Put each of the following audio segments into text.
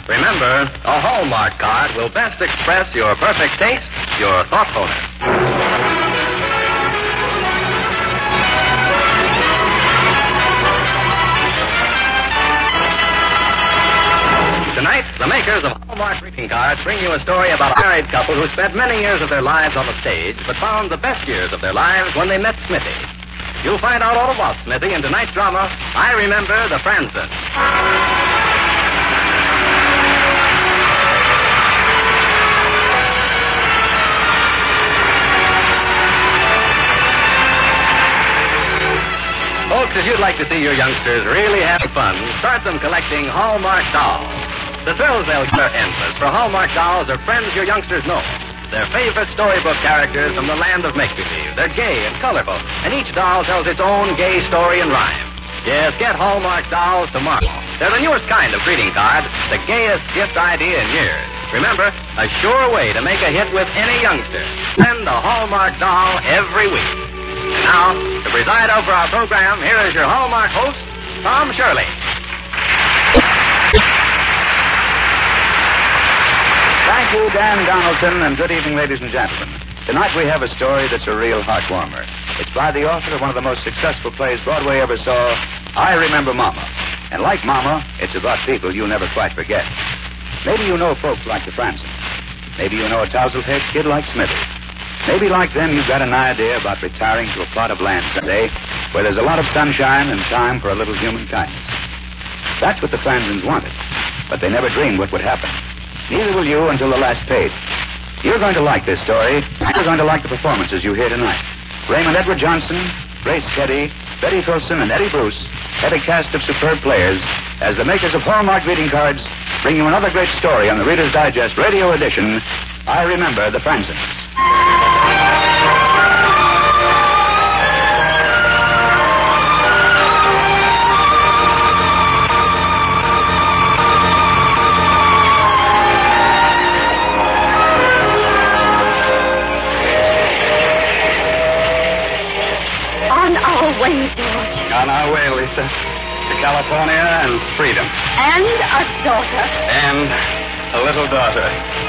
Remember, a Hallmark card will best express your perfect taste, your thoughtfulness. Tonight, the makers of Hallmark greeting cards bring you a story about a married couple who spent many years of their lives on the stage, but found the best years of their lives when they met Smithy. You'll find out all about Smithy in tonight's drama, I Remember the Fransons. Folks, if you'd like to see your youngsters really having fun, start them collecting Hallmark dolls. The thrills they'll get are endless, for Hallmark dolls are friends your youngsters know. They're favorite storybook characters from the land of make-believe. They're gay and colorful, and each doll tells its own gay story and rhyme. Yes, get Hallmark dolls tomorrow. They're the newest kind of greeting card, the gayest gift idea in years. Remember, a sure way to make a hit with any youngster. Send a Hallmark doll every week. And now, to preside over our program, here is your Hallmark host, Tom Shirley. Thank you, Dan Donaldson, and good evening, ladies and gentlemen. Tonight we have a story that's a real heartwarmer. It's by the author of one of the most successful plays Broadway ever saw, I Remember Mama. And like Mama, it's about people you'll never quite forget. Maybe you know folks like the Fransons. Maybe you know a tousled-head kid like Smithy. Maybe like them you've got an idea about retiring to a plot of land someday where there's a lot of sunshine and time for a little human kindness. That's what the Fransons wanted, but they never dreamed what would happen. Neither will you until the last page. You're going to like this story, and you're going to like the performances you hear tonight. Raymond Edward Johnson, Grace Kelly, Betty Filson, and Eddie Bruce head a cast of superb players as the makers of Hallmark greeting cards bring you another great story on the Reader's Digest radio edition, I Remember the Fransons. On our way, Lisa. To California and freedom. And a daughter. And a little daughter.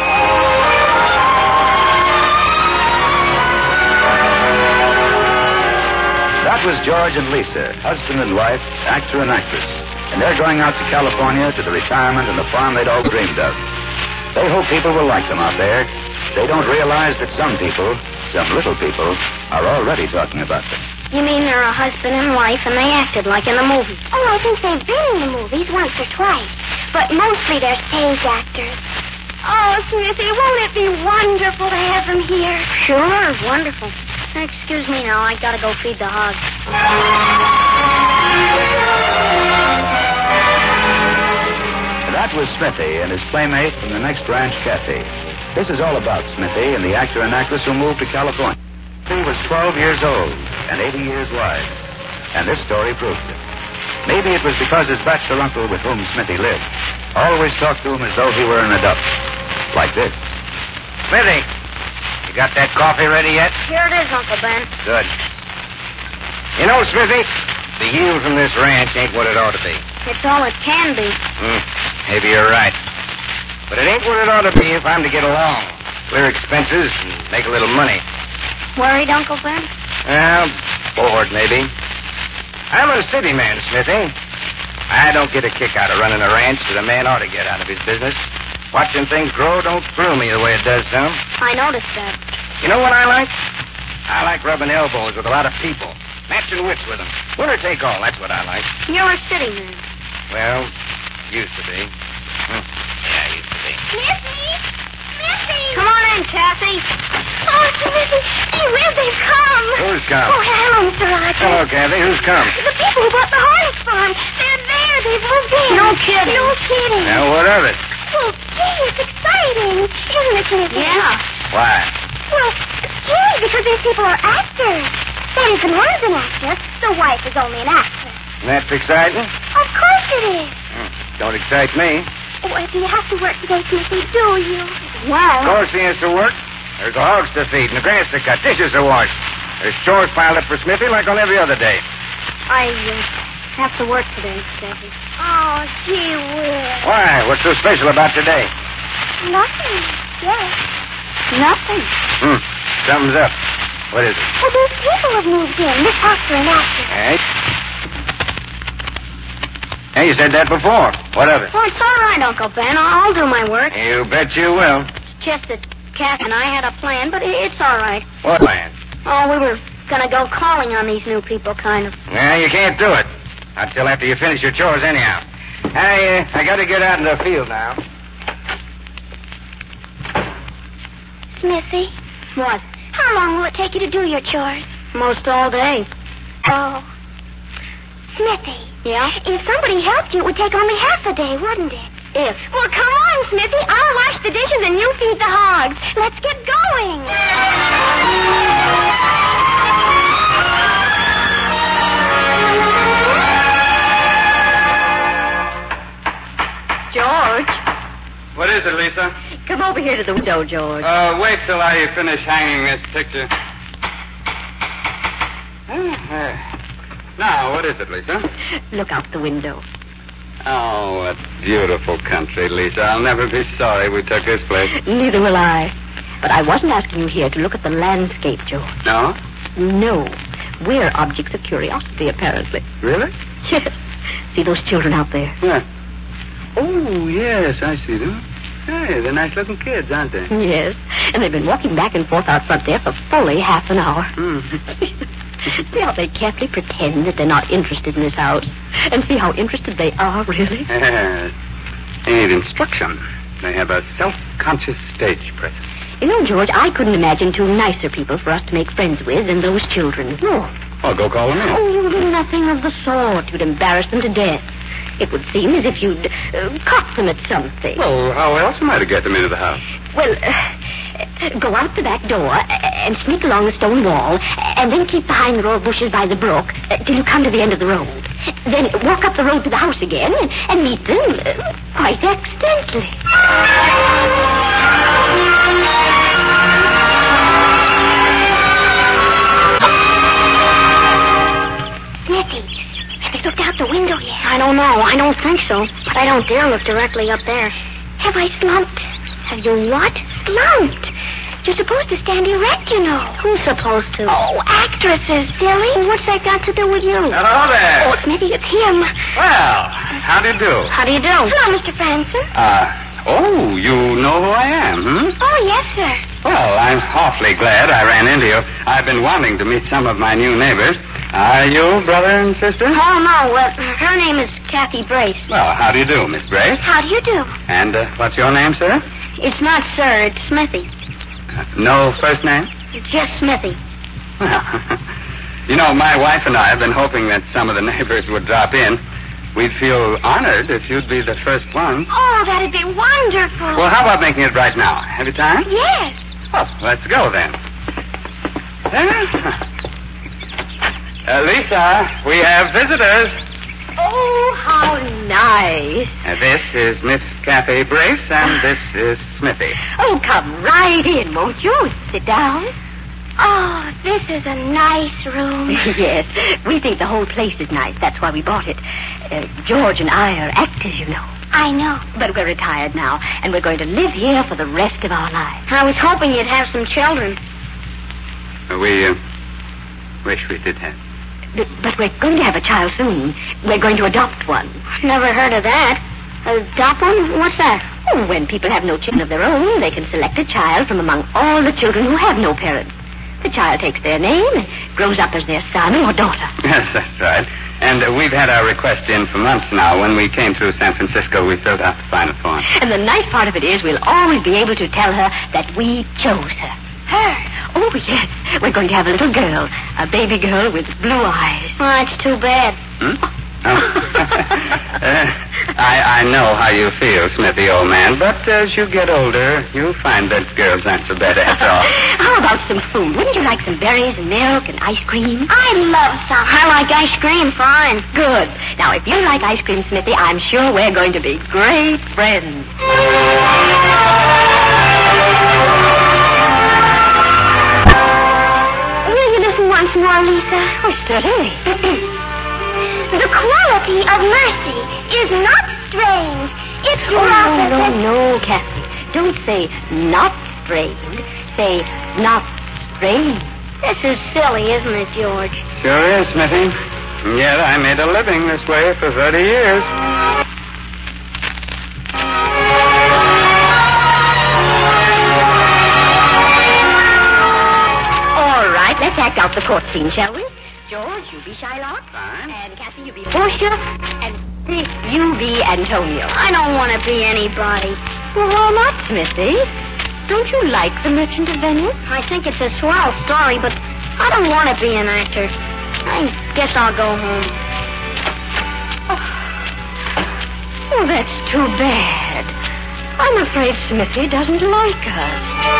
That was George and Lisa, husband and wife, actor and actress. And they're going out to California to the retirement and the farm they'd all dreamed of. They hope people will like them out there. They don't realize that some people, some little people, are already talking about them. You mean they're a husband and wife and they acted like in the movies? Oh, I think they've been in the movies once or twice. But mostly they're stage actors. Oh, Smithy, won't it be wonderful to have them here? Sure, wonderful. Excuse me now, I gotta go feed the hogs. That was Smithy and his playmate from the next ranch cafe. This is all about Smithy and the actor and actress who moved to California. He was 12 years old and 80 years wide, and this story proves it. Maybe it was because his bachelor uncle with whom Smithy lived always talked to him as though he were an adult. Like this. Smithy, you got that coffee ready yet? Here it is, Uncle Ben. Good. You know, Smithy, the yield from this ranch ain't what it ought to be. It's all it can be. Maybe you're right. But it ain't what it ought to be if I'm to get along, clear expenses, and make a little money. Worried, Uncle Ben? Well, bored, maybe. I'm a city man, Smithy. I don't get a kick out of running a ranch that a man ought to get out of his business. Watching things grow don't thrill me the way it does some. I noticed that. You know what I like? I like rubbing elbows with a lot of people. Matching wits with them. Winner take all, that's what I like. You're a city man. Well, used to be. Yeah, used to be. Smithy! Smithy! Come on in, Kathy. Oh, Smithy. Gee whiz, they've come. Who's come? Oh, hello, Mr. Rogers. Hello, Kathy. Who's come? The people who bought the Harris farm. They're there. They've moved in. No kidding. No kidding. Now, what of it? Well, gee, it's exciting. Isn't it, Smithy? Yeah. Why? Well, gee, because these people are actors. That is, one is an actress. The wife is only an actress. That's exciting? Of course it is. Don't excite me. Well, do you have to work today, Smithy? Do you? Well. Of course he has to work. There's the hogs to feed and the grass to cut, dishes to wash. There's chores piled up for Smithy like on every other day. have to work today, Steffi. Oh, gee whiz. Why? What's so special about today? Nothing. Yes. Nothing. Something's up. What is it? Well, these people have moved in. Miss Oscar and Ashley. Hey? Hey, you said that before. What of it? Oh, it's all right, Uncle Ben. I'll do my work. You bet you will. It's just that Kath and I had a plan, but it's all right. What plan? Oh, we were going to go calling on these new people, kind of. Yeah, you can't do it. Not till after you finish your chores anyhow. I got to get out in the field now. Smithy? What? How long will it take you to do your chores? Most all day. Oh. Smithy. Yeah? If somebody helped you, it would take only half a day, wouldn't it? If. Well, come on, Smithy. I'll wash the dishes and you feed the hogs. Let's get going. George, What is it, Lisa? come over here to the window, George. Wait till I finish hanging this picture. Now, what is it, Lisa? Look out the window. Oh, what beautiful country, Lisa. I'll never be sorry we took this place. Neither will I. But I wasn't asking you here to look at the landscape, George. No? No. We're objects of curiosity, apparently. Really? Yes. See those children out there? Yeah. Oh, yes, I see them. Hey, they're nice-looking kids, aren't they? Yes. And they've been walking back and forth out front there for fully half an hour. See how they carefully pretend that they're not interested in this house. And see how interested they are, really. Yes. They need instruction. They have a self-conscious stage presence. You know, George, I couldn't imagine two nicer people for us to make friends with than those children. No. I'll go call them in. Oh, you do nothing of the sort. You'd embarrass them to death. It would seem as if you'd caught them at something. Well, how else am I to get them into the house? Well, go out the back door and sneak along the stone wall and then keep behind the row of bushes by the brook till you come to the end of the road. Then walk up the road to the house again and meet them quite accidentally. Smithy, have they looked out the window yet? I don't know. I don't think so. But I don't dare look directly up there. Have I slumped? Have you what? Slumped. You're supposed to stand erect, you know. Who's supposed to? Oh, actresses, silly. What's that got to do with you? Hello there. Oh, Smithy, it's him. Well, how do you do? How do you do? Hello, Mr. Franson. You know who I am, Oh, yes, sir. Well, I'm awfully glad I ran into you. I've been wanting to meet some of my new neighbors. Are you brother and sister? Oh, no. Well, her name is Kathy Brace. Well, how do you do, Miss Brace? How do you do? And what's your name, sir? It's not Sir. It's Smithy. No first name? Just Smithy. Well, you know, my wife and I have been hoping that some of the neighbors would drop in. We'd feel honored if you'd be the first one. Oh, that'd be wonderful. Well, how about making it right now? Have you time? Yes. Well, let's go then. Lisa, we have visitors. Oh, how nice. This is Miss Kathy Brace, and this is Smithy. Oh, come right in, won't you? Sit down. Oh, this is a nice room. Yes, we think the whole place is nice. That's why we bought it. George and I are actors, you know. I know. But we're retired now, and we're going to live here for the rest of our lives. I was hoping you'd have some children. We wish we did have. But we're going to have a child soon. We're going to adopt one. Never heard of that. Adopt one? What's that? Oh, when people have no children of their own, they can select a child from among all the children who have no parents. The child takes their name and grows up as their son or daughter. Yes, that's right. And we've had our request in for months now. When we came through San Francisco, we filled out the final form. And the nice part of it is we'll always be able to tell her that we chose her. Her? Oh, yes. We're going to have a little girl. A baby girl with blue eyes. Oh, that's too bad. I know how you feel, Smithy, old man, but as you get older, you'll find that girls aren't so bad after all. How about some food? Wouldn't you like some berries and milk and ice cream? I love some. I like ice cream, fine. Good. Now, if you like ice cream, Smithy, I'm sure we're going to be great friends. Will you listen once more, Lisa? Oh, certainly. The quality of mercy is not strange. It's prophecy. No, Kathy. Don't say not strained. Say not strained. This is silly, isn't it, George? Sure is, Smithy. And yet I made a living this way for 30 years. All right, let's act out the court scene, shall we? George, you be Shylock. Fine. And Kathy, you be Portia. And you be Antonio. I don't want to be anybody. Well, why not, Smithy? Don't you like The Merchant of Venice? I think it's a swell story, but I don't want to be an actor. I guess I'll go home. Oh, that's too bad. I'm afraid Smithy doesn't like us.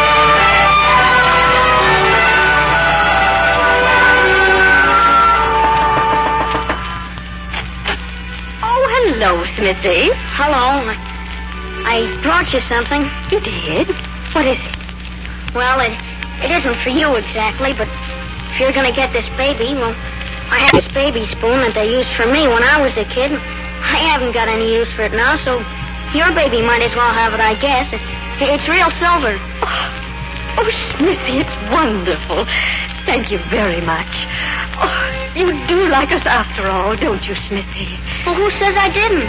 Oh, hello, Smithy. Hello. I brought you something. You did? What is it? Well, it isn't for you exactly, but if you're going to get this baby, well, I have this baby spoon that they used for me when I was a kid. I haven't got any use for it now, so your baby might as well have it, I guess. It's real silver. Oh, Smithy, it's wonderful. Thank you very much. Oh, you do like us after all, don't you, Smithy? Well, who says I didn't?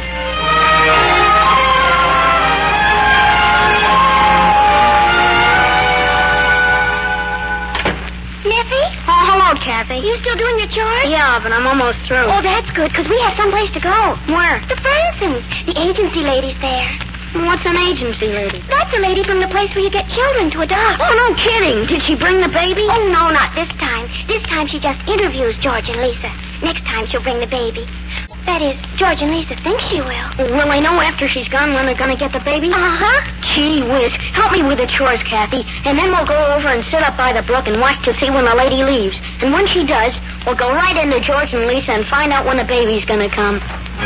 Smithy? Oh, hello, Kathy. You still doing your chores? Yeah, but I'm almost through. Oh, that's good, because we have someplace to go. Where? The Fransons. The agency lady's there. What's an agency lady? That's a lady from the place where you get children to adopt. Oh, no kidding. Did she bring the baby? Oh, no, not this time. This time she just interviews George and Lisa. Next time she'll bring the baby. That is, George and Lisa think she will. Will I know after she's gone when they're going to get the baby? Uh-huh. Gee whiz. Help me with the chores, Kathy. And then we'll go over and sit up by the brook and watch to see when the lady leaves. And when she does, we'll go right into George and Lisa and find out when the baby's going to come.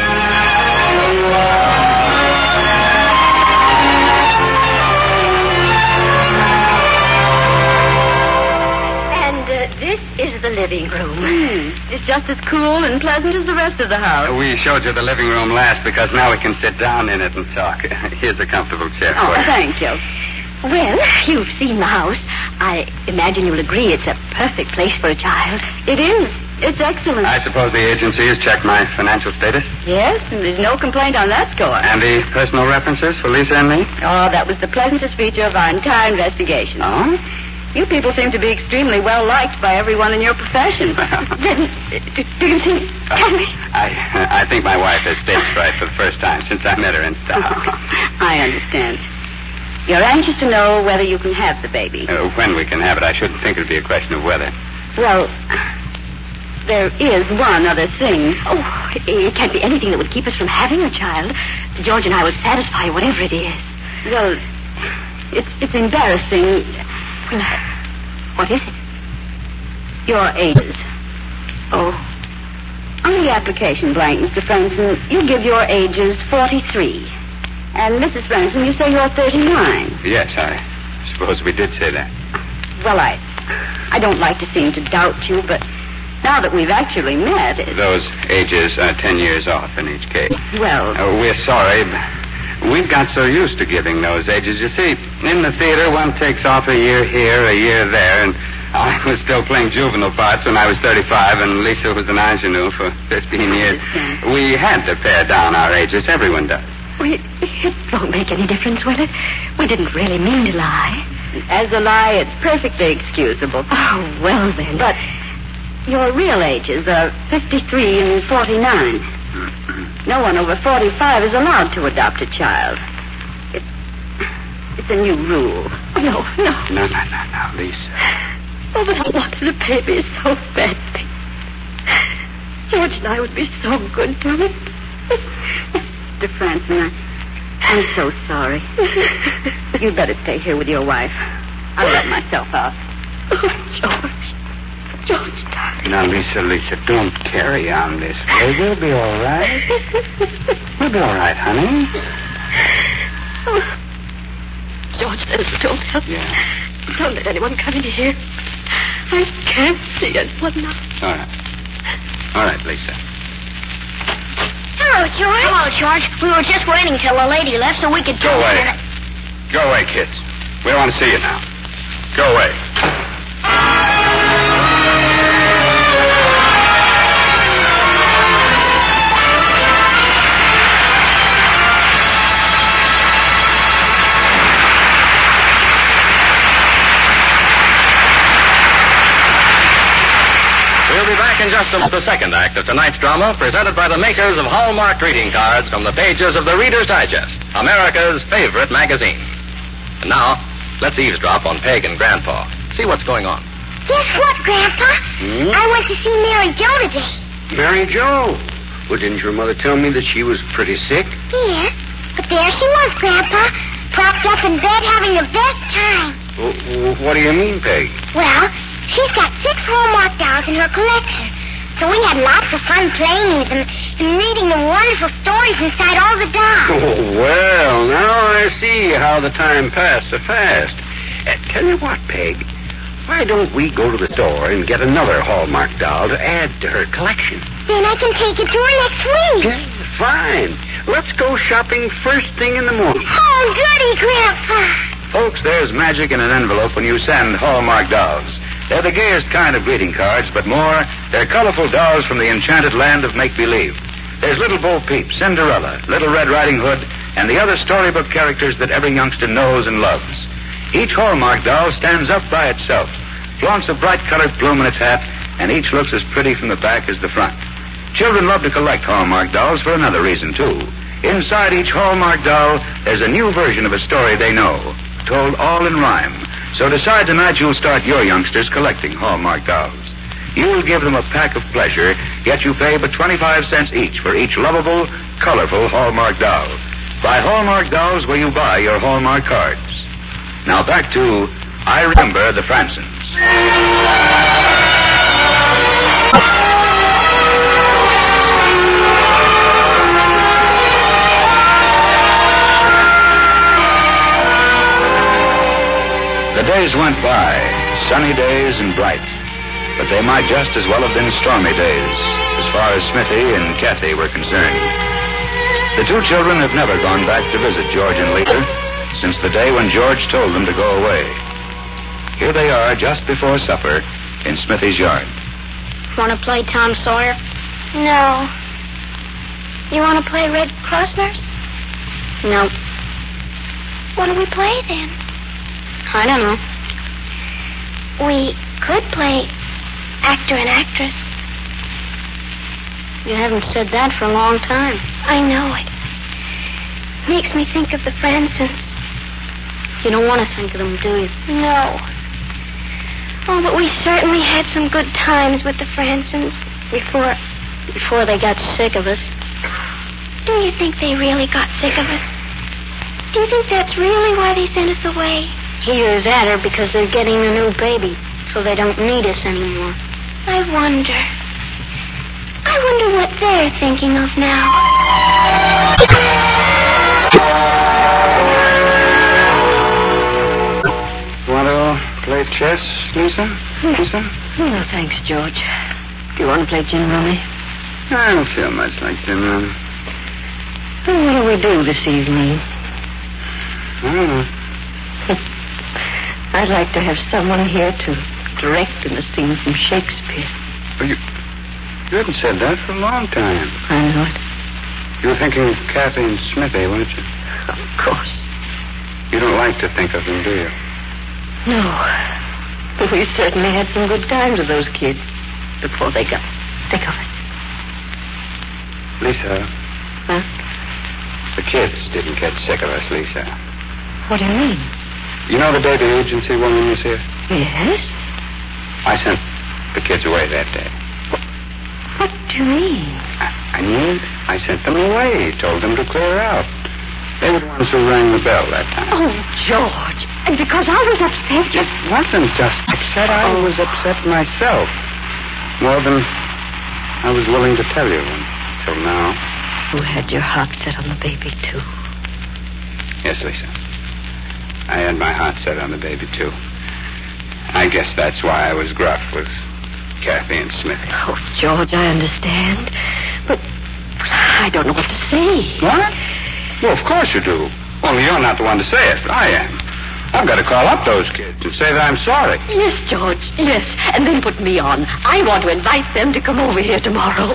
This is the living room. It's just as cool and pleasant as the rest of the house. We showed you the living room last because now we can sit down in it and talk. Here's a comfortable chair Oh, for you. thank you. Well, you've seen the house. I imagine you'll agree it's a perfect place for a child. It is. It's excellent. I suppose the agency has checked my financial status? Yes, and there's no complaint on that score. And the personal references for Lisa and me? Oh, that was the pleasantest feature of our entire investigation. Oh? You people seem to be extremely well liked by everyone in your profession. Then, do you think... I think my wife has stage fright for the first time since I met her in stock. I understand. You're anxious to know whether you can have the baby. When we can have it, I shouldn't think it would be a question of whether. Well, there is one other thing. Oh, it can't be anything that would keep us from having a child. George and I will satisfy whatever it is. Well, it's embarrassing. What is it? Your ages. Oh. On the application blank, Mr. Franson, you give your ages 43. And Mrs. Franson, you say you're 39. Yes, I suppose we did say that. Well, I don't like to seem to doubt you, but now that we've actually met... Those ages are 10 years off in each case. Well... We're sorry. We've got so used to giving those ages. You see, in the theater, one takes off a year here, a year there, and I was still playing juvenile parts when I was 35, and Lisa was an ingenue for 15 years. We had to pare down our ages. Everyone does. Well, it won't make any difference, will it? We didn't really mean to lie. As a lie, it's perfectly excusable. Oh, well, then. But your real ages are 53 and 49. No one over 45 is allowed to adopt a child. It's a new rule. No. No, Lisa. Oh, but I wanted a baby so badly. George and I would be so good to him. Mr. Franson, I'm so sorry. You'd better stay here with your wife. I'll let myself out. Oh, George, darling. Now, Lisa, don't carry on this way. We'll be all right. We'll be all right, honey. Oh. George says don't help. Yeah. Don't let anyone come in here. I can't see anyone now. All right, Lisa. Hello, George. Hello, George. We were just waiting till the lady left so we could Go away. Go away, kids. We don't want to see you now. Go away. We'll be back in just the second act of tonight's drama, presented by the makers of Hallmark greeting cards from the pages of the Reader's Digest, America's favorite magazine. And now, let's eavesdrop on Peg and Grandpa. See what's going on. Guess what, Grandpa? I went to see Mary Jo today. Mary Jo? Well, didn't your mother tell me that she was pretty sick? Yes, but there she was, Grandpa, propped up in bed having the best time. What do you mean, Peg? Well, she's got 6 Hallmark dolls in her collection. So we had lots of fun playing with them and reading the wonderful stories inside all the dolls. Oh, well, now I see how the time passed so fast. Tell you what, Peg, why don't we go to the store and get another Hallmark doll to add to her collection? Then I can take it to her next week. Yeah, fine. Let's go shopping first thing in the morning. Oh, goody, Grandpa. Folks, there's magic in an envelope when you send Hallmark dolls. They're the gayest kind of greeting cards, but more, they're colorful dolls from the enchanted land of make-believe. There's Little Bo Peep, Cinderella, Little Red Riding Hood, and the other storybook characters that every youngster knows and loves. Each Hallmark doll stands up by itself, flaunts a bright-colored plume in its hat, and each looks as pretty from the back as the front. Children love to collect Hallmark dolls for another reason, too. Inside each Hallmark doll, there's a new version of a story they know, told all in rhyme. So decide tonight you'll start your youngsters collecting Hallmark dolls. You'll give them a pack of pleasure, yet you pay but 25 cents each for each lovable, colorful Hallmark doll. Buy Hallmark dolls where you buy your Hallmark cards. Now back to I Remember the Fransons. The days went by, sunny days and bright, but they might just as well have been stormy days, as far as Smithy and Kathy were concerned. The two children have never gone back to visit George and Lisa since the day when George told them to go away. Here they are just before supper in Smithy's yard. Want to play Tom Sawyer? No. You want to play Red Cross Nurse? No. What do we play then? I don't know. We could play Actor and Actress. You haven't said that for a long time. I know it. Makes me think of the Fransons. You don't want to think of them, do you? No. Oh, but we certainly had some good times with the Fransons. Before they got sick of us. Do you think they really got sick of us? Do you think that's really why they sent us away? Either that or because they're getting a new baby, so they don't need us anymore. I wonder what they're thinking of now. Want to play chess, Lisa? Lisa? No, thanks, George. Do you want to play gin rummy? I don't feel much like gin rummy. Well, what do we do this evening? I don't know. I'd like to have someone here to direct in a scene from Shakespeare. Well, you haven't said that for a long time. I know it. You were thinking of Kathy and Smithy, weren't you? Of course. You don't like to think of them, do you? No. But we certainly had some good times with those kids before they got sick of it. Lisa. Huh? The kids didn't get sick of us, Lisa. What do you mean? You know the day the agency woman was here? Yes? I sent the kids away that day. What do you mean? I knew it. I sent them away, told them to clear out. They were the ones who rang the bell that time. Oh, George. And because I was upset. It wasn't just upset. I was upset myself. More than I was willing to tell you until now. You had your heart set on the baby, too. Yes, Lisa. I had my heart set on the baby, too. I guess that's why I was gruff with Kathy and Smithy. Oh, George, I understand. But I don't know what to say. What? Well, of course you do. Only you're not the one to say it. I am. I've got to call up those kids and say that I'm sorry. Yes, George, yes. And then put me on. I want to invite them to come over here tomorrow.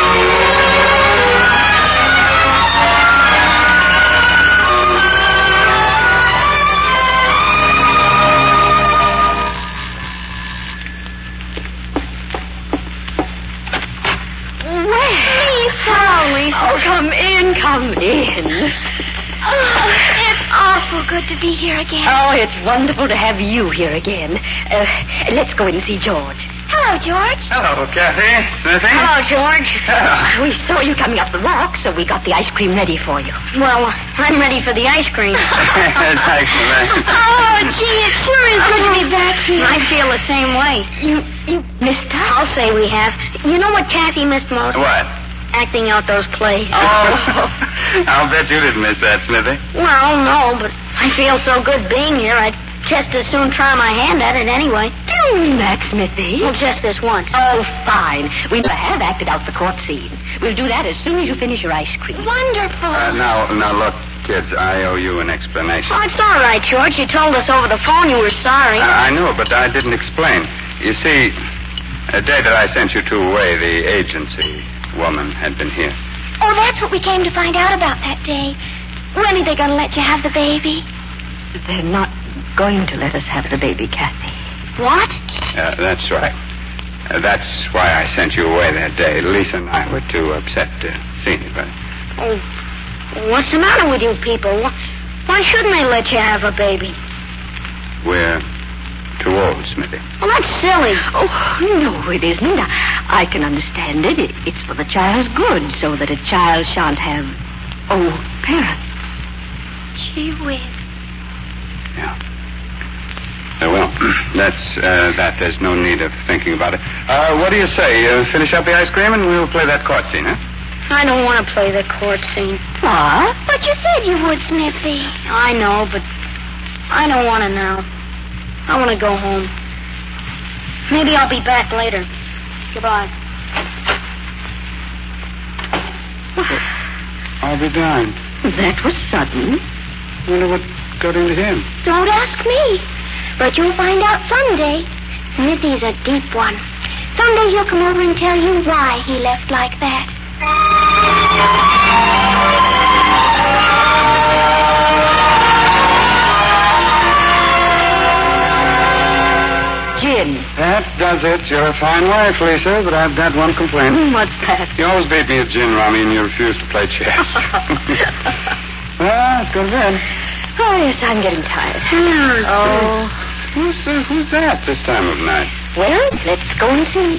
Oh, come in, come in. Oh, it's awful good to be here again. Oh, it's wonderful to have you here again. Let's go in and see George. Hello, George. Hello, Kathy. Smithy. Hello, George. Hello. We saw you coming up the walk, so we got the ice cream ready for you. Well, I'm ready for the ice cream. Thanks, man. Oh, gee, it sure is good to be back here. I feel the same way. You missed us? I'll say we have. You know what Kathy missed most? What? Acting out those plays. Oh, I'll bet you didn't miss that, Smithy. Well, no, but I feel so good being here, I'd just as soon try my hand at it anyway. Do that, Smithy. Well, just this once. Oh, fine. We have acted out the court scene. We'll do that as soon as you finish your ice cream. Wonderful. Now, look, kids, I owe you an explanation. Oh, it's all right, George. You told us over the phone you were sorry. I know, but I didn't explain. You see, the day that I sent you two away, the agency woman had been here. Oh, that's what we came to find out about that day. When are they going to let you have the baby? They're not going to let us have the baby, Kathy. What? That's right. That's why I sent you away that day. Lisa and I were too upset to see anybody. Oh, what's the matter with you people? Why shouldn't they let you have a baby? We're too old, Smithy. Well, that's silly. Oh, no, it isn't. I can understand it. It's for the child's good, so that a child shan't have old parents. Gee whiz. Yeah. Well, that's that. There's no need of thinking about it. What do you say? Finish up the ice cream and we'll play that court scene, huh? I don't want to play the court scene. What? But you said you would, Smithy. I know, but I don't want to now. I want to go home. Maybe I'll be back later. Goodbye. I'll be darned. That was sudden. Wonder what got into him. Don't ask me. But you'll find out someday. Smithy's a deep one. Someday he'll come over and tell you why he left like that. Gin. That does it. You're a fine wife, Lisa, but I've got one complaint. What's that? You always beat me at gin rummy and you refuse to play chess. Well, let's go to bed. Oh, yes, I'm getting tired. Oh. Who's that this time of night? Well, let's go and see.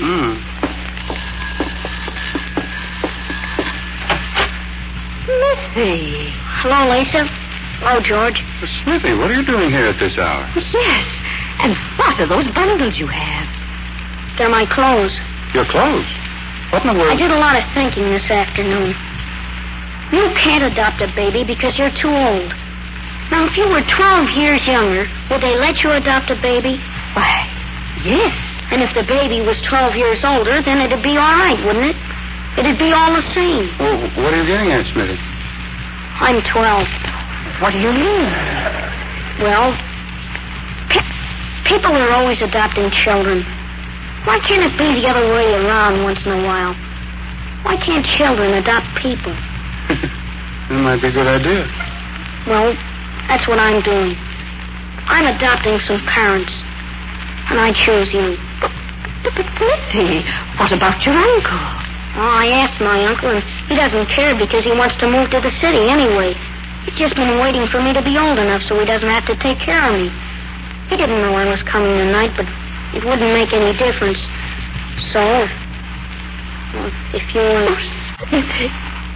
Smithy. Hello, Lisa. Hello, George. Smithy, what are you doing here at this hour? Yes. And what are those bundles you have? They're my clothes. Your clothes? What in the world? I did a lot of thinking this afternoon. You can't adopt a baby because you're too old. Now, if you were 12 years younger, would they let you adopt a baby? Why, yes. And if the baby was 12 years older, then it'd be all right, wouldn't it? It'd be all the same. Well, what are you getting at, Smithy? I'm 12. What do you mean? Well, people are always adopting children. Why can't it be the other way around once in a while? Why can't children adopt people? That might be a good idea. Well, that's what I'm doing. I'm adopting some parents. And I choose you. But Smithy, what about your uncle? Oh, I asked my uncle, and he doesn't care because he wants to move to the city anyway. He's just been waiting for me to be old enough so he doesn't have to take care of me. He didn't know I was coming tonight, but it wouldn't make any difference. So, well, if you... Smithy.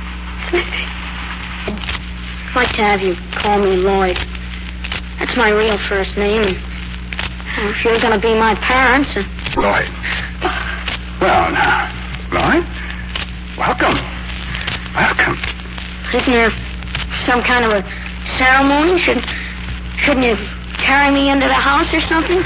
I'd like to have you call me Lloyd. That's my real first name. And if you're going to be my parents... Lloyd. Well, now, Lloyd, welcome. Welcome. Isn't there some kind of a ceremony? Shouldn't you carry me into the house or something?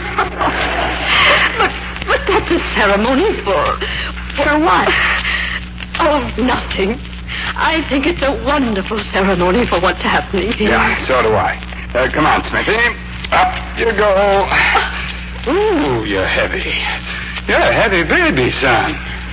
But that's a ceremony for... For what? Oh, nothing. I think it's a wonderful ceremony for what's happening here. Yeah, so do I. Come on, Smithy. Up you go. Ooh, you're heavy. You're a heavy baby, son.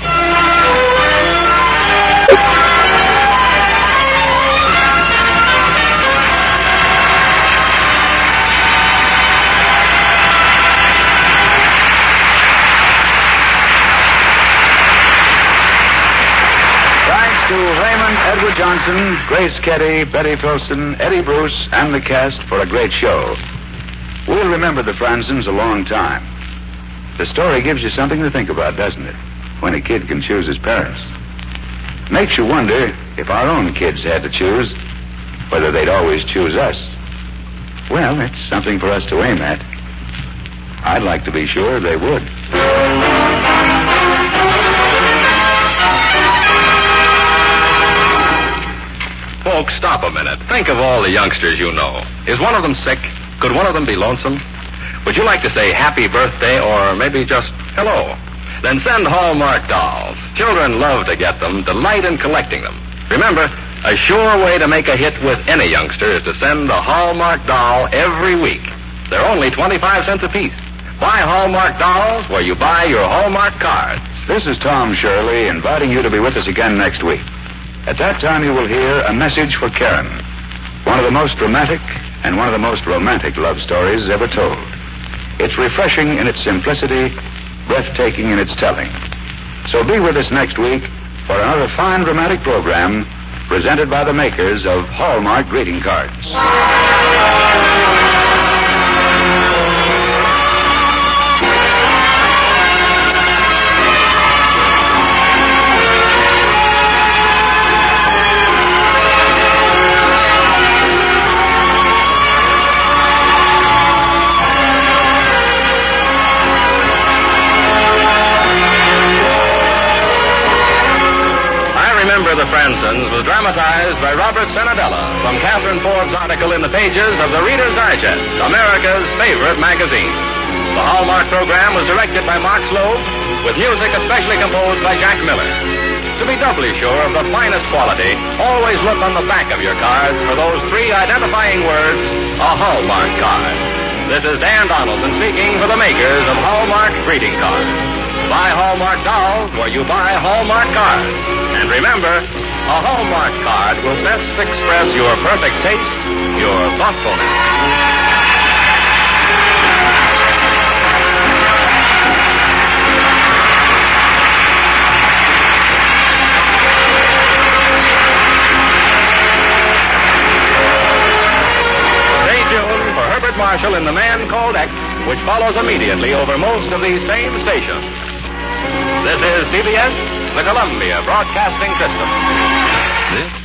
To Raymond Edward Johnson, Grace Kelly, Betty Filson, Eddie Bruce, and the cast for a great show. We'll remember the Fransons a long time. The story gives you something to think about, doesn't it? When a kid can choose his parents. Makes you wonder if our own kids had to choose, whether they'd always choose us. Well, it's something for us to aim at. I'd like to be sure they would. Folks, stop a minute. Think of all the youngsters you know. Is one of them sick? Could one of them be lonesome? Would you like to say happy birthday or maybe just hello? Then send Hallmark dolls. Children love to get them, delight in collecting them. Remember, a sure way to make a hit with any youngster is to send a Hallmark doll every week. They're only 25 cents apiece. Buy Hallmark dolls where you buy your Hallmark cards. This is Tom Shirley inviting you to be with us again next week. At that time, you will hear A Message for Karen, one of the most dramatic and one of the most romantic love stories ever told. It's refreshing in its simplicity, breathtaking in its telling. So be with us next week for another fine dramatic program presented by the makers of Hallmark greeting cards. Remember the Fransons was dramatized by Robert Senadella from Catherine Forbes' article in the pages of the Reader's Digest, America's favorite magazine. The Hallmark program was directed by Mark Slope, with music especially composed by Jack Miller. To be doubly sure of the finest quality, always look on the back of your cards for those three identifying words, a Hallmark card. This is Dan Donaldson speaking for the makers of Hallmark greeting cards. Buy Hallmark dolls where you buy Hallmark cards. And remember, a Hallmark card will best express your perfect taste, your thoughtfulness. Stay tuned for Herbert Marshall in The Man Called X, which follows immediately over most of these same stations. This is CBS, the Columbia Broadcasting System. This